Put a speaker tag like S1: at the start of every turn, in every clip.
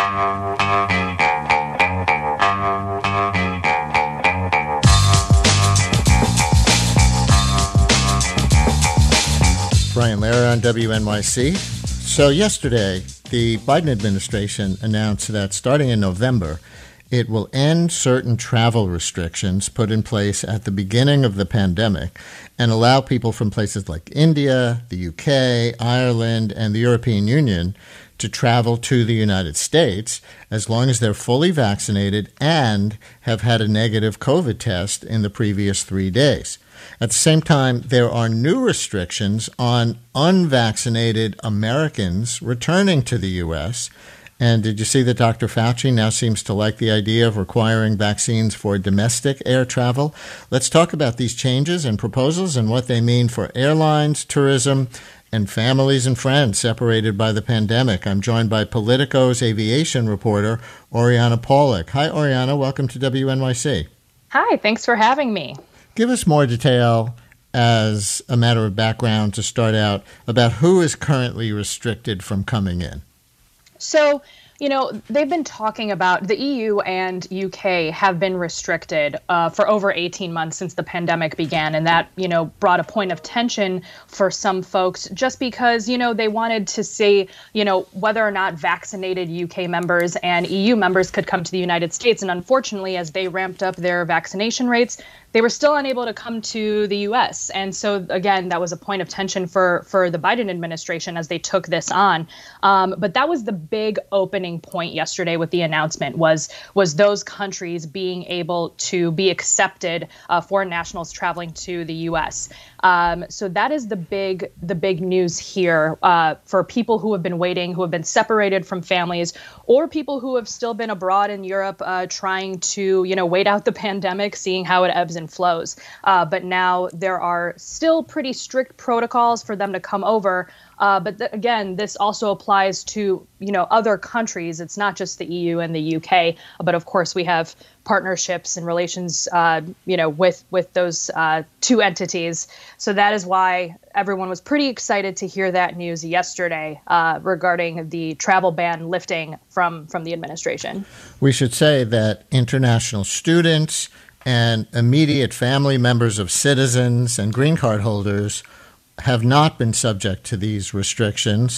S1: Brian Lehrer on WNYC. So yesterday, the Biden administration announced that starting in November, it will end certain travel restrictions put in place at the beginning of the pandemic and allow people from places like India, the UK, Ireland, and the European Union to travel to the United States as long as they're fully vaccinated and have had a negative COVID test in the previous 3 days. At the same time, there are new restrictions on unvaccinated Americans returning to the U.S. And did you see that Dr. Fauci now seems to like the idea of requiring vaccines for domestic air travel? Let's talk about these changes and proposals and what they mean for airlines, tourism, and families and friends separated by the pandemic. I'm joined by Politico's aviation reporter, Oriana Pollock. Hi, Oriana. Welcome to WNYC.
S2: Hi. Thanks for having me.
S1: Give us more detail as a matter of background to start out about who is currently restricted from coming in.
S2: So, they've been talking about the EU and UK have been restricted for over 18 months since the pandemic began. And that, brought a point of tension for some folks just because, they wanted to see, whether or not vaccinated UK members and EU members could come to the United States. And unfortunately, as they ramped up their vaccination rates, they were still unable to come to the U.S. And so, again, that was a point of tension for the Biden administration as they took this on. But that was the big opening point yesterday with the announcement was those countries being able to be accepted foreign nationals traveling to the U.S. So that is the big news here for people who have been waiting, who have been separated from families, or people who have still been abroad in Europe trying to, wait out the pandemic, seeing how it ebbs and flows. But now there are still pretty strict protocols for them to come over. But again, this also applies to, other countries. It's not just the EU and the UK, but of course we have partnerships and relations, with those two entities. So that is why everyone was pretty excited to hear that news yesterday regarding the travel ban lifting from the administration.
S1: We should say that international students and immediate family members of citizens and green card holders have not been subject to these restrictions.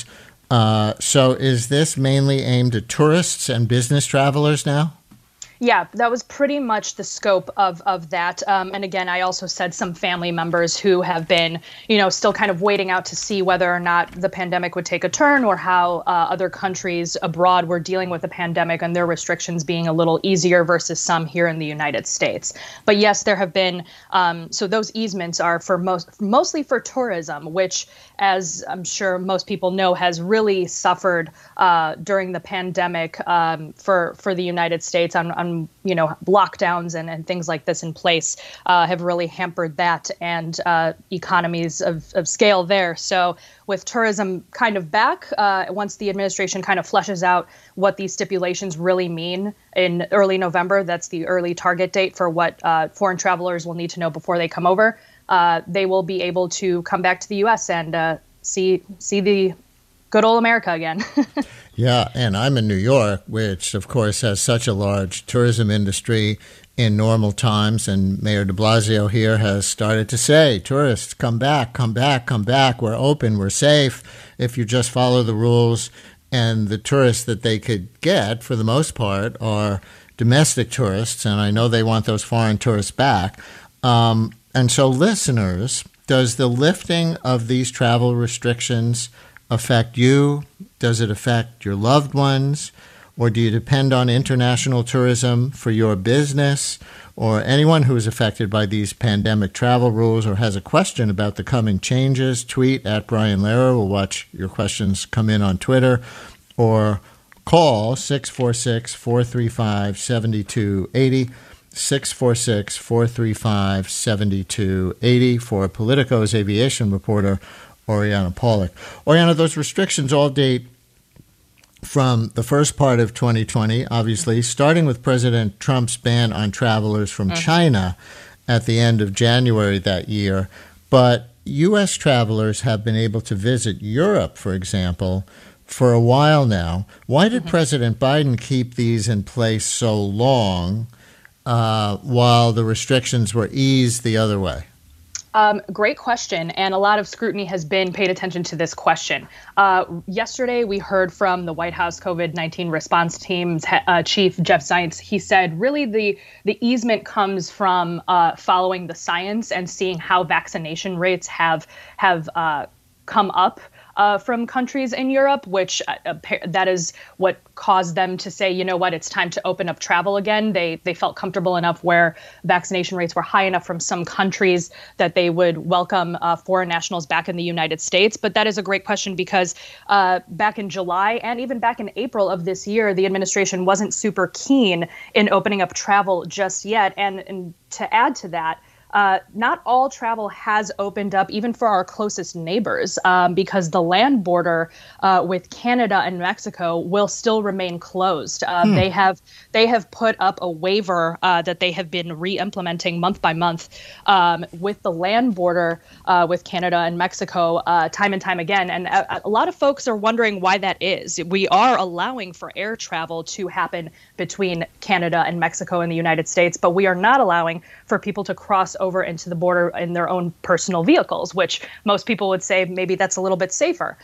S1: So is this mainly aimed at tourists and business travelers now?
S2: Yeah, that was pretty much the scope of that. And again, I also said some family members who have been, still kind of waiting out to see whether or not the pandemic would take a turn or how other countries abroad were dealing with the pandemic and their restrictions being a little easier versus some here in the United States. But yes, there have been. So those easements are for mostly for tourism, which, as I'm sure most people know, has really suffered during the pandemic for the United States on lockdowns and things like this in place have really hampered that and economies of scale there. So with tourism kind of back, once the administration kind of fleshes out what these stipulations really mean in early November, that's the early target date for what foreign travelers will need to know before they come over, they will be able to come back to the U.S. and see the good old America again.
S1: Yeah, and I'm in New York, which, of course, has such a large tourism industry in normal times. And Mayor de Blasio here has started to say, tourists, come back, come back, come back. We're open, we're safe if you just follow the rules. And the tourists that they could get, for the most part, are domestic tourists. And I know they want those foreign tourists back. And so, listeners, does the lifting of these travel restrictions affect you? Does it affect your loved ones? Or do you depend on international tourism for your business? Or anyone who is affected by these pandemic travel rules or has a question about the coming changes, tweet at Brian Lehrer. We'll watch your questions come in on Twitter. Or call 646-435-7280. 646-435-7280 for Politico's aviation reporter, Oriana Pollock. Oriana, those restrictions all date from the first part of 2020, obviously, starting with President Trump's ban on travelers from China at the end of January that year. But U.S. travelers have been able to visit Europe, for example, for a while now. Why did President Biden keep these in place so long while the restrictions were eased the other way?
S2: Great question. And a lot of scrutiny has been paid attention to this question. Yesterday, we heard from the White House COVID-19 response team's chief, Jeff Zients. He said, really, the easement comes from following the science and seeing how vaccination rates have come up from countries in Europe, which that is what caused them to say, you know what, it's time to open up travel again. They felt comfortable enough where vaccination rates were high enough from some countries that they would welcome foreign nationals back in the United States. But that is a great question because back in July and even back in April of this year, the administration wasn't super keen in opening up travel just yet. And to add to that, not all travel has opened up, even for our closest neighbors, because the land border with Canada and Mexico will still remain closed. They have put up a waiver that they have been re-implementing month by month with the land border with Canada and Mexico time and time again. And a lot of folks are wondering why that is. We are allowing for air travel to happen between Canada and Mexico and the United States, but we are not allowing for people to cross over into the border in their own personal vehicles, which most people would say maybe that's a little bit safer.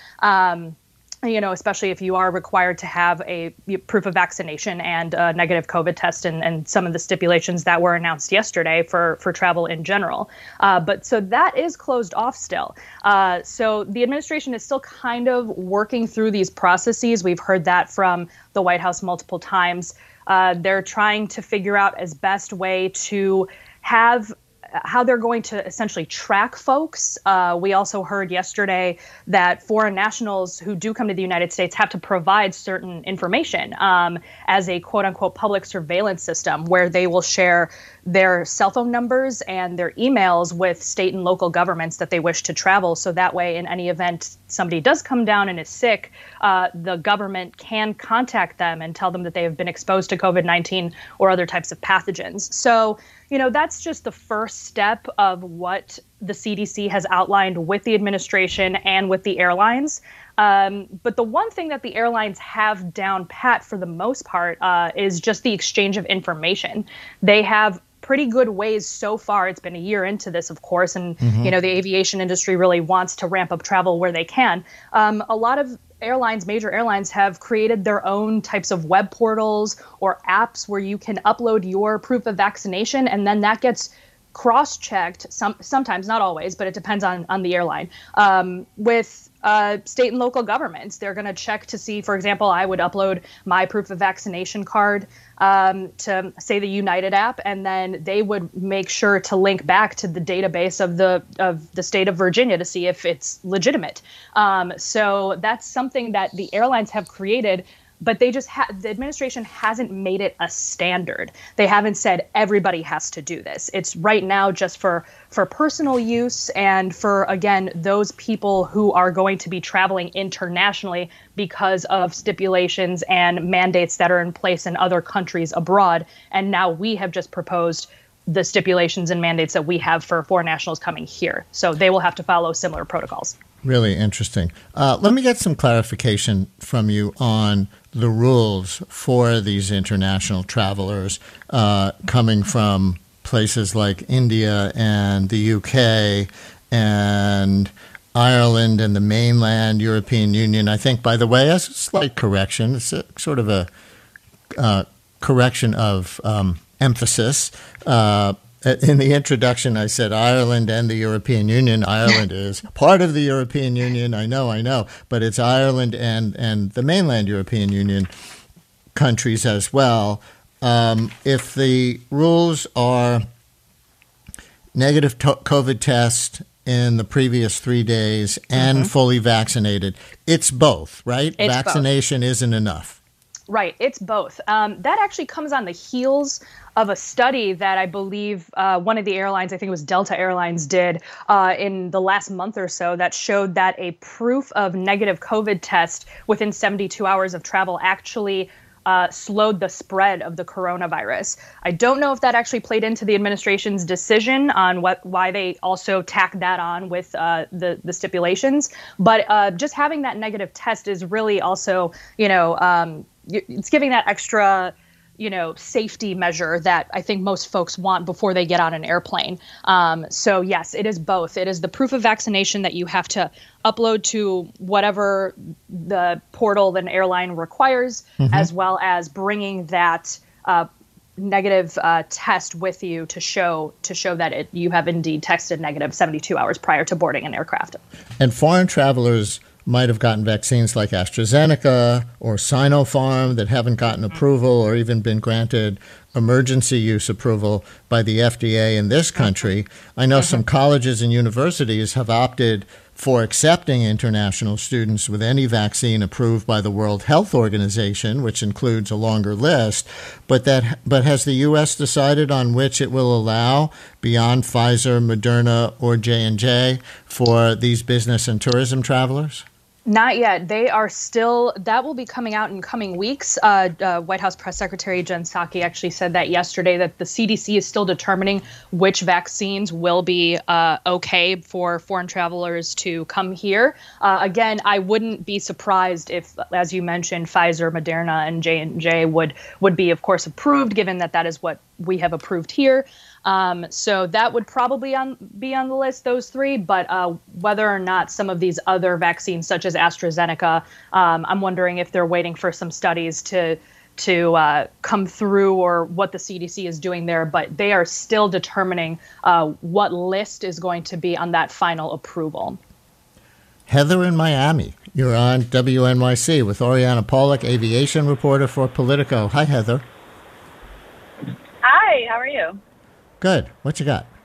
S2: Especially if you are required to have a proof of vaccination and a negative COVID test and some of the stipulations that were announced yesterday for travel in general. But so that is closed off still. So the administration is still kind of working through these processes. We've heard that from the White House multiple times. They're trying to figure out as best way to have how they're going to essentially track folks. We also heard yesterday that foreign nationals who do come to the United States have to provide certain information as a quote unquote public surveillance system where they will share their cell phone numbers and their emails with state and local governments that they wish to travel. So that way, in any event somebody does come down and is sick, the government can contact them and tell them that they have been exposed to COVID-19 or other types of pathogens. So, that's just the first step of what the CDC has outlined with the administration and with the airlines. But the one thing that the airlines have down pat for the most part is just the exchange of information. They have pretty good ways so far. It's been a year into this, of course, and the aviation industry really wants to ramp up travel where they can. A lot of major airlines have created their own types of web portals or apps where you can upload your proof of vaccination, and then that gets cross-checked, sometimes, not always, but it depends on the airline, with state and local governments. They're going to check to see, for example, I would upload my proof of vaccination card to, say, the United app, and then they would make sure to link back to the database of the state of Virginia to see if it's legitimate. So that's something that the airlines have created, but they just the administration hasn't made it a standard. They haven't said everybody has to do this. It's right now just for personal use and for, again, those people who are going to be traveling internationally because of stipulations and mandates that are in place in other countries abroad. And now we have just proposed the stipulations and mandates that we have for foreign nationals coming here. So they will have to follow similar protocols.
S1: Really interesting. Let me get some clarification from you on the rules for these international travelers coming from places like India and the UK and Ireland and the mainland European Union. I think, by the way, as a slight correction, it's a sort of a correction of emphasis. In the introduction, I said Ireland and the European Union. Ireland is part of the European Union. I know, but it's Ireland and the mainland European Union countries as well. If the rules are negative COVID test in the previous 3 days and fully vaccinated, it's both, right?
S2: It's
S1: Vaccination
S2: both.
S1: Isn't enough.
S2: Right. It's both. That actually comes on the heels of a study that I believe one of the airlines, I think it was Delta Airlines, did in the last month or so that showed that a proof of negative COVID test within 72 hours of travel actually slowed the spread of the coronavirus. I don't know if that actually played into the administration's decision on why they also tacked that on with the stipulations. But just having that negative test is really also, it's giving that extra safety measure that I think most folks want before they get on an airplane. So yes, it is both. It is the proof of vaccination that you have to upload to whatever the portal an airline requires, as well as bringing that negative test with you to show that you have indeed tested negative 72 hours prior to boarding an aircraft.
S1: And foreign travelers might have gotten vaccines like AstraZeneca or Sinopharm that haven't gotten approval or even been granted emergency use approval by the FDA in this country. I know some colleges and universities have opted for accepting international students with any vaccine approved by the World Health Organization, which includes a longer list. But has the U.S. decided on which it will allow beyond Pfizer, Moderna, or J&J for these business and tourism travelers?
S2: Not yet. They are still, that will be coming out in coming weeks. White House Press Secretary Jen Psaki actually said that yesterday, that the CDC is still determining which vaccines will be okay for foreign travelers to come here. Again, I wouldn't be surprised if, as you mentioned, Pfizer, Moderna, and J&J would be, of course, approved, given that is what we have approved here. So that would probably be on the list, those three. But whether or not some of these other vaccines, such as AstraZeneca, I'm wondering if they're waiting for some studies to come through, or what the CDC is doing there. But they are still determining what list is going to be on that final approval.
S1: Heather in Miami, you're on WNYC with Oriana Pollock, aviation reporter for Politico. Hi, Heather.
S3: Hi, how are you?
S1: Good. What you got?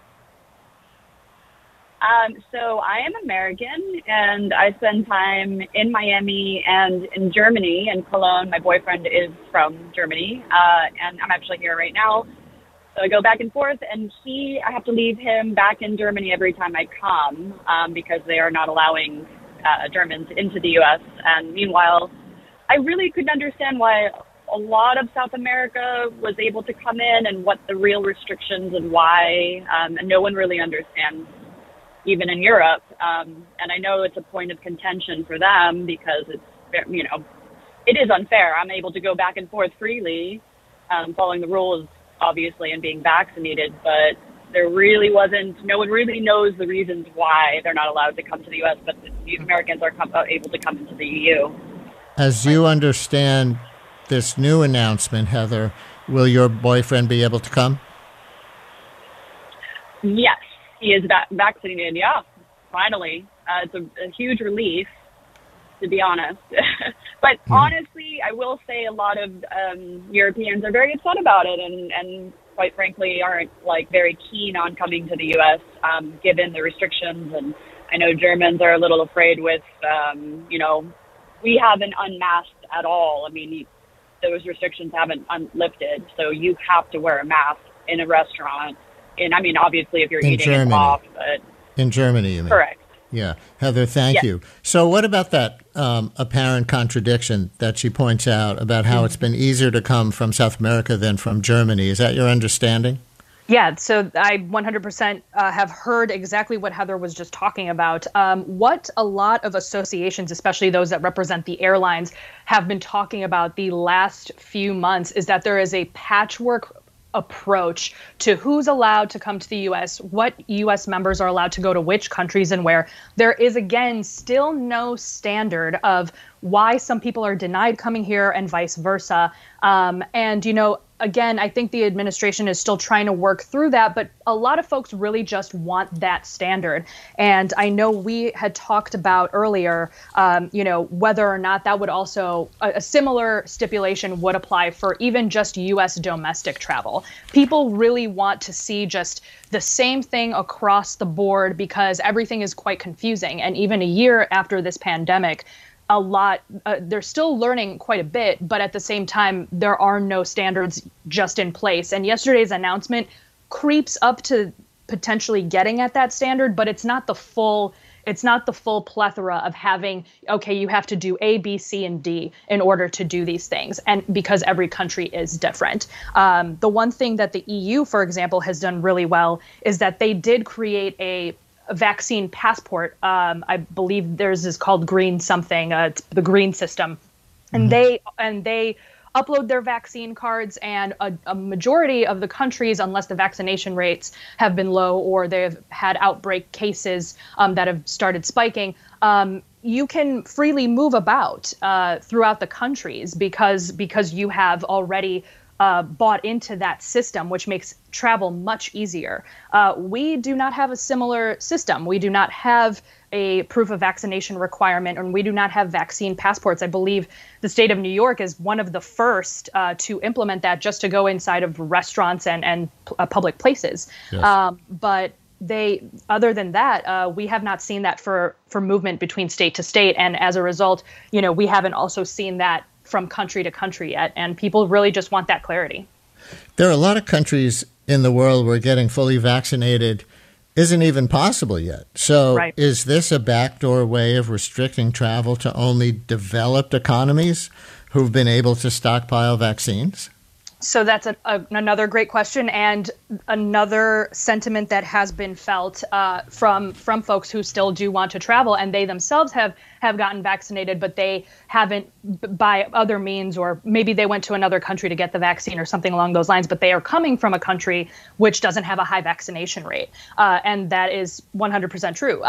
S3: So I am American, and I spend time in Miami and in Germany, in Cologne. My boyfriend is from Germany, and I'm actually here right now. So I go back and forth, and I have to leave him back in Germany every time I come, because they are not allowing Germans into the U.S. And meanwhile, I really couldn't understand why a lot of South America was able to come in, and what the real restrictions and why, and no one really understands, even in Europe. And I know it's a point of contention for them, because it is unfair. I'm able to go back and forth freely, following the rules, obviously, and being vaccinated, but no one really knows the reasons why they're not allowed to come to the U.S., but the Americans are able to come into the EU. As
S1: you understand this new announcement, Heather, will your boyfriend be able to come?
S3: Yes, he is vaccinated. Yeah, finally. It's a huge relief, to be honest. But honestly, I will say a lot of Europeans are very upset about it, and quite frankly aren't very keen on coming to the U.S. Given the restrictions. And I know Germans are a little afraid with, we haven't unmasked at all. I mean, those restrictions haven't lifted, so you have to wear a mask in a restaurant. And I mean, obviously, if you're eating it off, but
S1: in Germany, you mean?
S3: Correct.
S1: Yeah, Heather, thank you. So, what about that apparent contradiction that she points out about how it's been easier to come from South America than from Germany? Is that your understanding?
S2: Yeah, so I 100% have heard exactly what Heather was just talking about. What a lot of associations, especially those that represent the airlines, have been talking about the last few months is that there is a patchwork approach to who's allowed to come to the U.S., what U.S. members are allowed to go to which countries and where. There is, again, still no standard of why some people are denied coming here and vice versa. Again, I think the administration is still trying to work through that, but a lot of folks really just want that standard. And I know we had talked about earlier, whether or not that would also, a similar stipulation would apply for even just U.S. domestic travel. People really want to see just the same thing across the board, because everything is quite confusing. And even a year after this pandemic, they're still learning quite a bit, but at the same time, there are no standards just in place. And yesterday's announcement creeps up to potentially getting at that standard, but it's not the full it's not the full plethora of having, okay, you have to do A, B, C, and D in order to do these things. And because every country is different. The one thing that the EU, for example, has done really well is that they did create a vaccine passport. I believe theirs is called Green something, the Green system. And they upload their vaccine cards, and a majority of the countries, unless the vaccination rates have been low or they've had outbreak cases that have started spiking, you can freely move about throughout the countries because you have already bought into that system, which makes travel much easier. We do not have a similar system. We do not have a proof of vaccination requirement, and we do not have vaccine passports. I believe the state of New York is one of the first to implement that, just to go inside of restaurants and public places. Yes. But other than that, we have not seen that for movement between state to state. And as a result, we haven't also seen that from country to country yet. And people really just want that clarity.
S1: There are a lot of countries in the world where getting fully vaccinated isn't even possible yet. So right. Is this a backdoor way of restricting travel to only developed economies who've been able to stockpile vaccines?
S2: So that's another great question, and another sentiment that has been felt from folks who still do want to travel, and they themselves have gotten vaccinated, but they haven't by other means, or maybe they went to another country to get the vaccine or something along those lines, but they are coming from a country which doesn't have a high vaccination rate. And that is 100% true.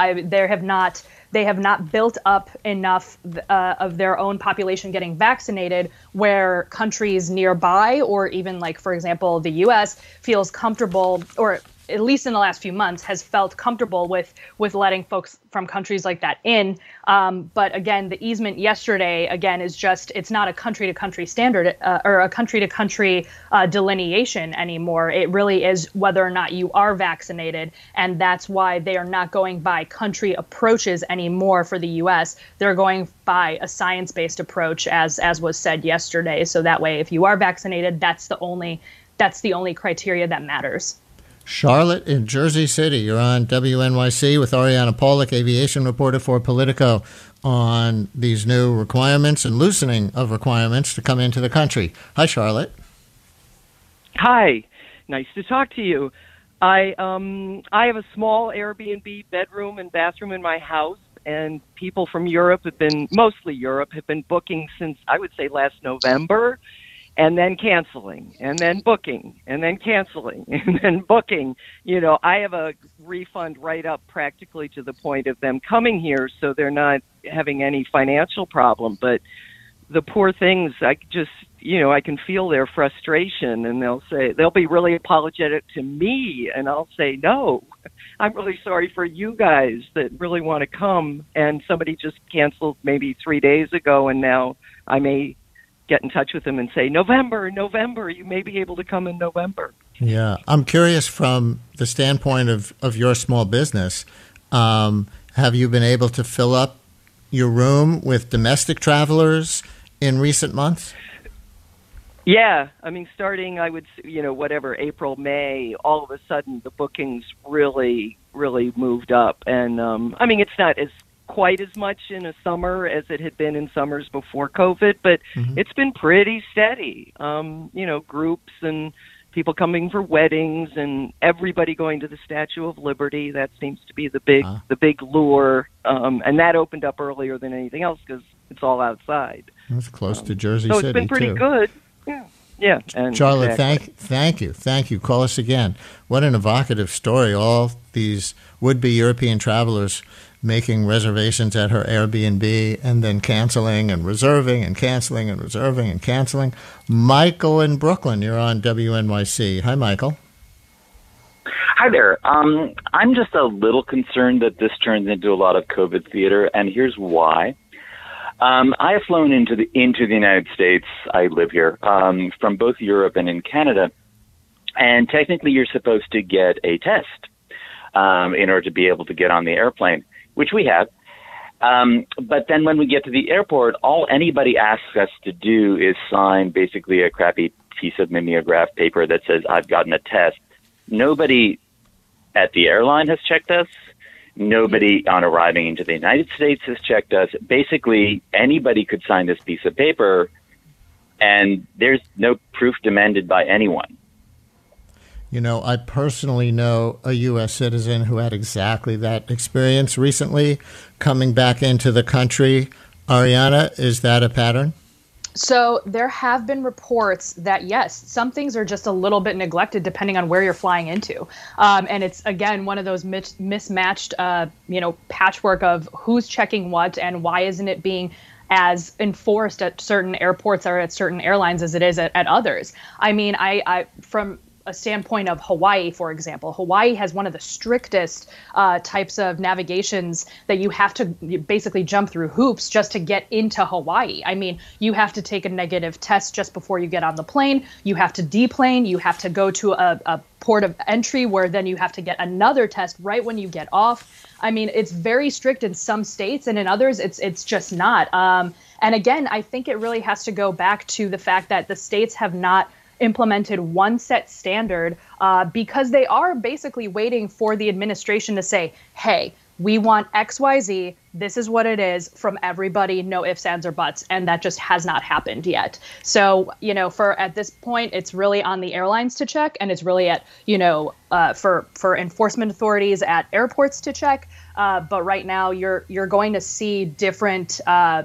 S2: They have not built up enough of their own population getting vaccinated where countries nearby, or even like, for example, the U.S. feels comfortable, or at least in the last few months, has felt comfortable with letting folks from countries like that in. But again, the easement yesterday, again, is just, it's not a country-to-country standard or a country-to-country delineation anymore. It really is whether or not you are vaccinated. And that's why they are not going by country approaches anymore for the U.S. They're going by a science-based approach, as was said yesterday. So that way, if you are vaccinated, that's the only criteria that matters.
S1: Charlotte in Jersey City, you're on WNYC with Ariana Pollock, aviation reporter for Politico, on these new requirements and loosening of requirements to come into the country. Hi, Charlotte.
S4: Hi. Nice to talk to you. I have a small Airbnb bedroom and bathroom in my house, and people from Europe mostly Europe, have been booking since, I would say, last November. And then canceling, and then booking, and then canceling, and then booking. I have a refund right up practically to the point of them coming here, so they're not having any financial problem. But the poor things, I can feel their frustration, and they'll be really apologetic to me, and I'll say, no, I'm really sorry for you guys that really want to come, and somebody just canceled maybe 3 days ago, and now I may get in touch with them and say, November, you may be able to come in November.
S1: Yeah. I'm curious from the standpoint of your small business, have you been able to fill up your room with domestic travelers in recent months?
S4: Yeah. Starting, I would, April, May, all of a sudden the bookings really, really moved up. And, it's not as quite as much in a summer as it had been in summers before COVID, but It's been pretty steady. Groups and people coming for weddings and everybody going to the Statue of Liberty. That seems to be the big lure. And that opened up earlier than anything else because it's all outside.
S1: That's close to Jersey City,
S4: so it's been pretty good. Yeah. Yeah. And
S1: Charlotte, thank you. Call us again. What an evocative story. All these would-be European travelers making reservations at her Airbnb and then canceling and reserving and canceling and reserving and canceling. Michael in Brooklyn, you're on WNYC. Hi, Michael.
S5: Hi there. I'm just a little concerned that this turns into a lot of COVID theater, and here's why. I have flown into the United States. I live here from both Europe and in Canada, and technically you're supposed to get a test in order to be able to get on the airplane, which we have. But then when we get to the airport, all anybody asks us to do is sign basically a crappy piece of mimeograph paper that says, I've gotten a test. Nobody at the airline has checked us. Nobody on arriving into the United States has checked us. Basically, anybody could sign this piece of paper, and there's no proof demanded by anyone.
S1: You know, I personally know a U.S. citizen who had exactly that experience recently coming back into the country. Ariana, is that a pattern?
S2: So there have been reports that, yes, some things are just a little bit neglected depending on where you're flying into. And it's, again, one of those mismatched, patchwork of who's checking what and why isn't it being as enforced at certain airports or at certain airlines as it is at others. I mean, I from a standpoint of Hawaii, for example, Hawaii has one of the strictest types of navigations that you have to basically jump through hoops just to get into Hawaii. I mean, you have to take a negative test just before you get on the plane. You have to deplane. You have to go to a port of entry where then you have to get another test right when you get off. I mean, it's very strict in some states, and in others, it's just not. And again, I think it really has to go back to the fact that the states have not implemented one set standard because they are basically waiting for the administration to say, hey, we want XYZ, this is what it is from everybody, no ifs, ands, or buts. And that just has not happened yet. So, for at this point, it's really on the airlines to check, and it's really at, for enforcement authorities at airports to check. But right now, you're going to see different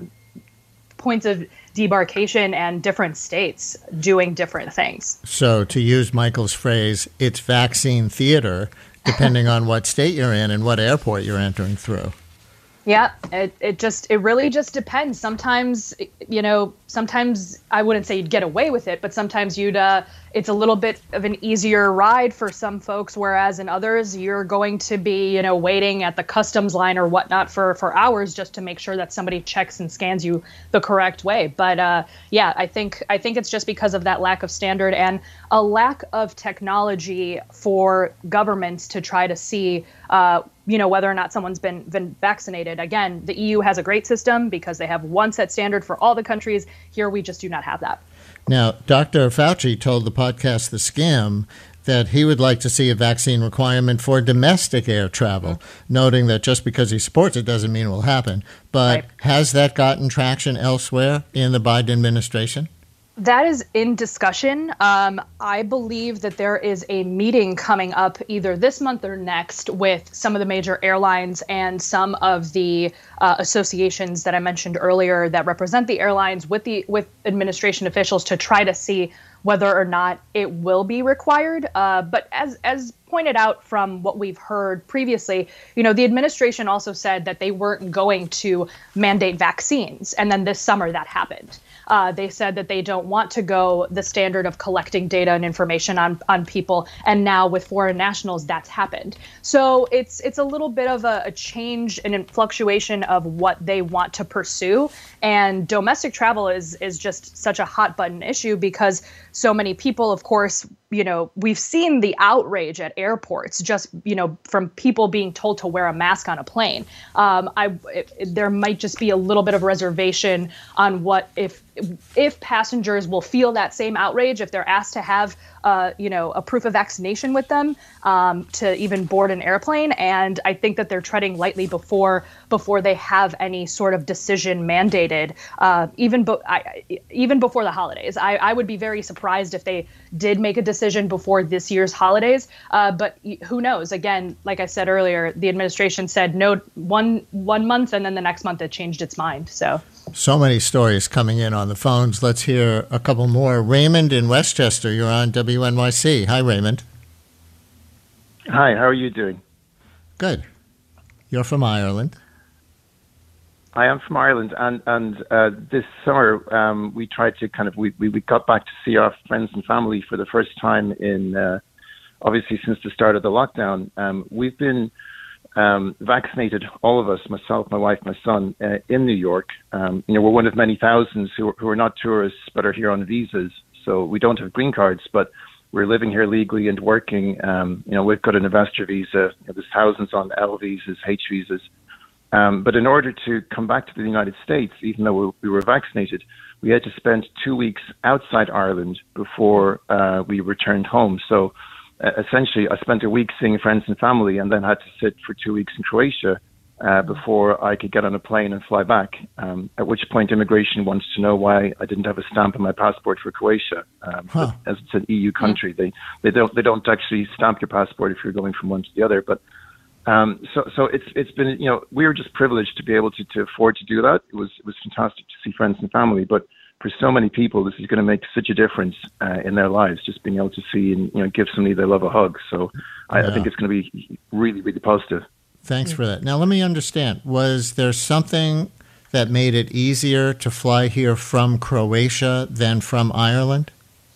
S2: points of debarkation and different states doing different things.
S1: So to use Michael's phrase, it's vaccine theater, depending on what state you're in and what airport you're entering through.
S2: Yeah, it really just depends. Sometimes, sometimes I wouldn't say you'd get away with it, but sometimes it's a little bit of an easier ride for some folks, whereas in others, you're going to be, waiting at the customs line or whatnot for hours just to make sure that somebody checks and scans you the correct way. But I think it's just because of that lack of standard and a lack of technology for governments to try to see whether or not someone's been vaccinated. Again, the EU has a great system because they have one set standard for all the countries. Here, we just do not have that.
S1: Now, Dr. Fauci told the podcast The Scam that he would like to see a vaccine requirement for domestic air travel, noting that just because he supports it doesn't mean it will happen. But right. Has that gotten traction elsewhere in the Biden administration?
S2: That is in discussion. I believe that there is a meeting coming up either this month or next with some of the major airlines and some of the associations that I mentioned earlier that represent the airlines with administration officials to try to see whether or not it will be required. But as pointed out from what we've heard previously, the administration also said that they weren't going to mandate vaccines. And then this summer that happened. They said that they don't want to go the standard of collecting data and information on people. And now with foreign nationals, that's happened. So it's a little bit of a change and a fluctuation of what they want to pursue. And domestic travel is just such a hot button issue because so many people, of course, we've seen the outrage at airports just, from people being told to wear a mask on a plane. There might just be a little bit of reservation on what if passengers will feel that same outrage if they're asked to have a proof of vaccination with them to even board an airplane. And I think that they're treading lightly before they have any sort of decision mandated, even before the holidays. I would be very surprised if they did make a decision before this year's holidays. But who knows? Again, like I said earlier, the administration said no one month, and then the next month it changed its mind. So
S1: many stories coming in on the phones. Let's hear a couple more. Raymond in Westchester, you're on WNYC. Hi, Raymond.
S6: Hi, how are you doing?
S1: Good. You're from Ireland.
S6: I am from Ireland, and this summer we tried to we got back to see our friends and family for the first time in obviously since the start of the lockdown. We've been vaccinated, all of us, myself, my wife, my son, in New York. We're one of many thousands who are not tourists but are here on visas. So we don't have green cards, but we're living here legally and working. We've got an investor visa. There's thousands on L visas, H visas. But in order to come back to the United States, even though we were vaccinated, we had to spend 2 weeks outside Ireland before we returned home. So essentially, I spent a week seeing friends and family, and then had to sit for 2 weeks in Croatia before I could get on a plane and fly back. At which point, immigration wants to know why I didn't have a stamp on my passport for Croatia, as it's an EU country. They don't actually stamp your passport if you're going from one to the other. But so it's been, we were just privileged to be able to afford to do that. It was fantastic to see friends and family, but for so many people, this is going to make such a difference in their lives, just being able to see and give somebody they love a hug. So I think it's going to be really, really positive.
S1: Thanks for that. Now, let me understand. Was there something that made it easier to fly here from Croatia than from Ireland?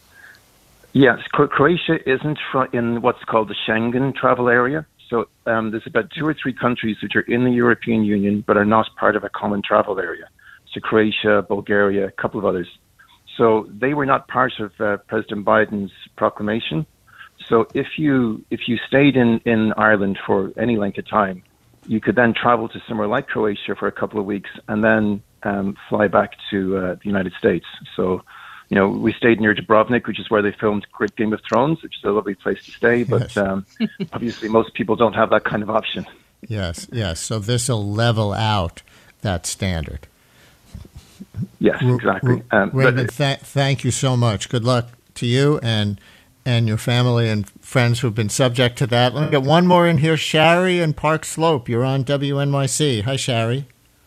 S6: Yes, Croatia isn't in what's called the Schengen travel area. So there's about 2 or 3 countries which are in the European Union but are not part of a common travel area. So Croatia, Bulgaria, a couple of others. So they were not part of President Biden's proclamation. So if you stayed in Ireland for any length of time, you could then travel to somewhere like Croatia for a couple of weeks and then fly back to the United States. So, we stayed near Dubrovnik, which is where they filmed Game of Thrones, which is a lovely place to stay. But obviously, most people don't have that kind of option.
S1: Yes. So this will level out that standard.
S6: Yes, exactly.
S1: Raymond, thank you so much. Good luck to you and your family and friends who've been subject to that. Let me get one more in here. Shari in Park Slope. You're on WNYC. Hi, Shari.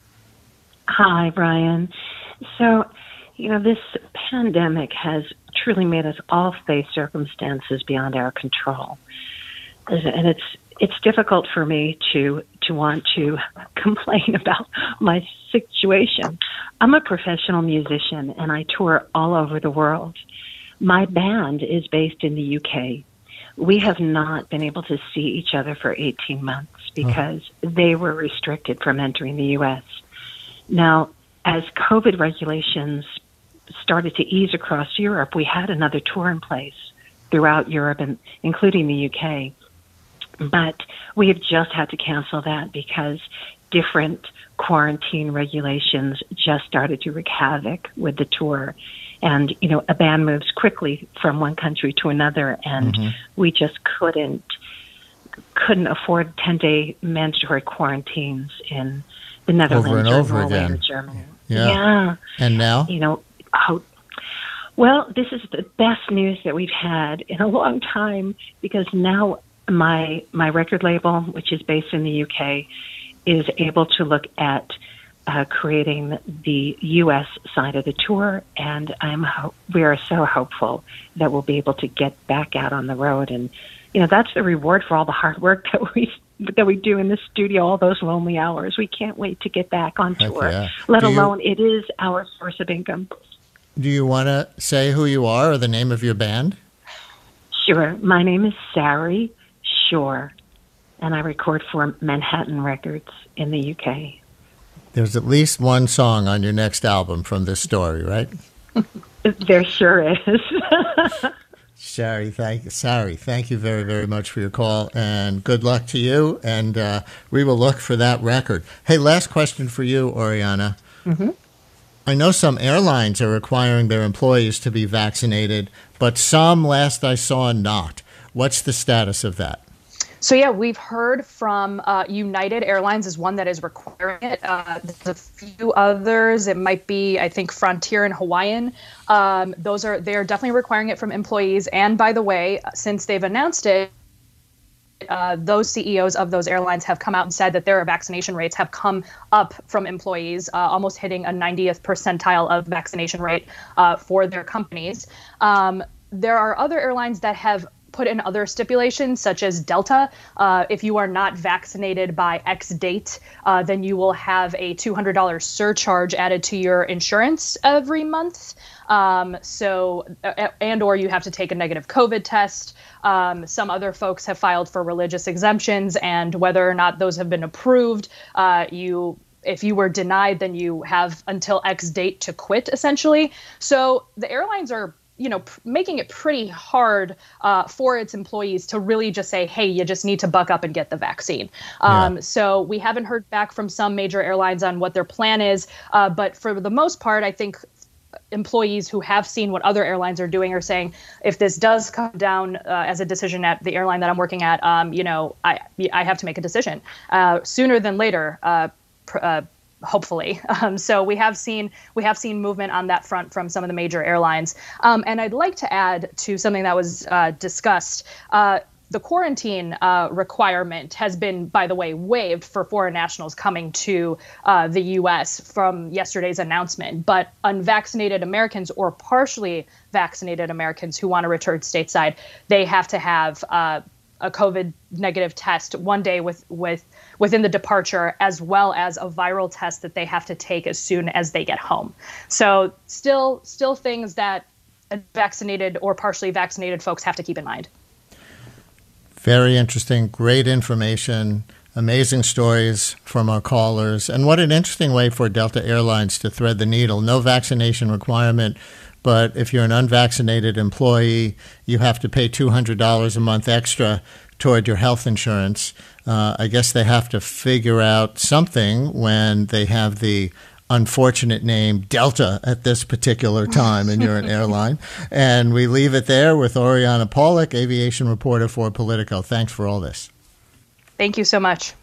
S7: Hi, Brian. So, this pandemic has truly made us all face circumstances beyond our control. And it's difficult for me to want to complain about my situation. I'm a professional musician, and I tour all over the world. My band is based in the UK. We have not been able to see each other for 18 months because they were restricted from entering the U.S. Now, as COVID regulations started to ease across Europe, we had another tour in place throughout Europe, and including the UK. But we have just had to cancel that because different quarantine regulations just started to wreak havoc with the tour. And, a band moves quickly from one country to another, and we just couldn't afford 10-day mandatory quarantines in the Netherlands
S1: over and
S7: or
S1: over
S7: Norway
S1: again.
S7: or Germany.
S1: Yeah. And now?
S7: Well, this is the best news that we've had in a long time, because now my record label, which is based in the UK, is able to look at creating the U.S. side of the tour, and we are so hopeful that we'll be able to get back out on the road. And that's the reward for all the hard work that we do in the studio, all those lonely hours. We can't wait to get back on tour.
S1: Yeah.
S7: Let alone it is our source of income.
S1: Do you want to say who you are or the name of your band?
S7: Sure. My name is Sari Shore, and I record for Manhattan Records in the UK. There's
S1: at least one song on your next album from this story, right?
S7: There sure is.
S1: Sari, thank you very, very much for your call, and good luck to you, and we will look for that record. Hey, last question for you, Oriana. I know some airlines are requiring their employees to be vaccinated, but some, last I saw, not. What's the status of that?
S2: So, yeah, we've heard from United Airlines is one that is requiring it. There's a few others. It might be, I think, Frontier and Hawaiian. They're definitely requiring it from employees. And by the way, since they've announced it, those CEOs of those airlines have come out and said that their vaccination rates have come up from employees, almost hitting a 90th percentile of vaccination rate for their companies. There are other airlines that have put in other stipulations, such as Delta. If you are not vaccinated by X date, then you will have a $200 surcharge added to your insurance every month. Or you have to take a negative COVID test. Some other folks have filed for religious exemptions, and whether or not those have been approved, if you were denied, then you have until X date to quit, essentially. So the airlines are making it pretty hard for its employees to really just say, hey, you just need to buck up and get the vaccine. So we haven't heard back from some major airlines on what their plan is. But for the most part, I think employees who have seen what other airlines are doing are saying, if this does come down as a decision at the airline that I'm working at, I have to make a decision sooner than later, hopefully. So we have seen movement on that front from some of the major airlines. And I'd like to add to something that was discussed. The quarantine requirement has been, by the way, waived for foreign nationals coming to the U.S. from yesterday's announcement. But unvaccinated Americans or partially vaccinated Americans who want to return stateside, they have to have a COVID negative test one day within the departure, as well as a viral test that they have to take as soon as they get home. So still things that vaccinated or partially vaccinated folks have to keep in mind.
S1: Very interesting, great information, amazing stories from our callers. And what an interesting way for Delta Airlines to thread the needle. No vaccination requirement, but if you're an unvaccinated employee, you have to pay $200 a month extra toward your health insurance. I guess they have to figure out something when they have the unfortunate name Delta at this particular time and you're an airline. And we leave it there with Oriana Pollock, aviation reporter for Politico. Thanks for all this.
S2: Thank you so much.